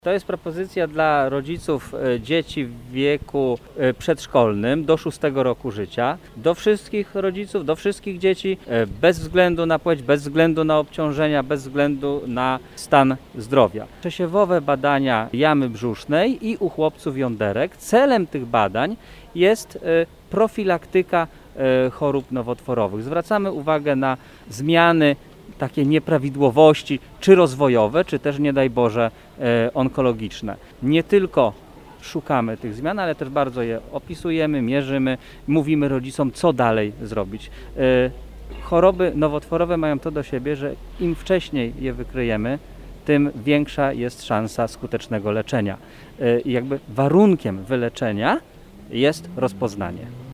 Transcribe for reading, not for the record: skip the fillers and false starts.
To jest propozycja dla rodziców dzieci w wieku przedszkolnym do 6 roku życia. Do wszystkich rodziców, do wszystkich dzieci, bez względu na płeć, bez względu na obciążenia, bez względu na stan zdrowia. Przesiewowe badania jamy brzusznej i u chłopców jąderek. Celem tych badań jest profilaktyka chorób nowotworowych. Zwracamy uwagę na zmiany, takie nieprawidłowości, czy rozwojowe, czy też, nie daj Boże, onkologiczne. Nie tylko szukamy tych zmian, ale też bardzo je opisujemy, mierzymy, mówimy rodzicom, co dalej zrobić. Choroby nowotworowe mają to do siebie, że im wcześniej je wykryjemy, tym większa jest szansa skutecznego leczenia. I jakby warunkiem wyleczenia jest rozpoznanie.